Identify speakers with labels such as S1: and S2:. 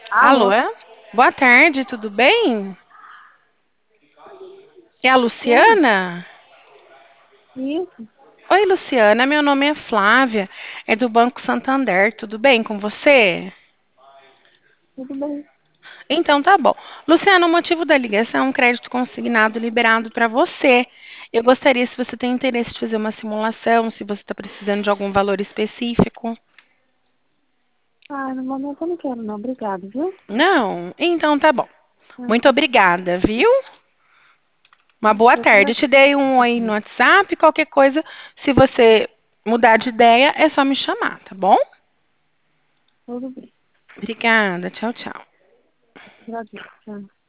S1: Alô?
S2: Alô? Boa tarde, tudo bem? É a
S1: Sim,
S2: Luciana?
S1: isso,
S2: Oi, Luciana, meu nome é Flávia, é do Banco Santander, tudo bem com você?
S1: tudo bem.
S2: Então tá bom. Luciana, o motivo da ligação é um crédito consignado liberado para você. Eu gostaria, se você tem interesse, de fazer uma simulação, se você está precisando de algum valor específico.
S1: Ah, no momento eu não quero não, obrigado, viu?
S2: Não? Então tá bom. Muito
S1: Ah,
S2: obrigada, viu? Uma boa
S1: eu que
S2: tarde. Eu te dei um oi no
S1: agradeço.
S2: WhatsApp. Qualquer coisa, se você mudar de ideia, é só me chamar, tá bom?
S1: Tudo bem,
S2: Obrigada. Tchau, tchau.
S1: agradeço. Tchau.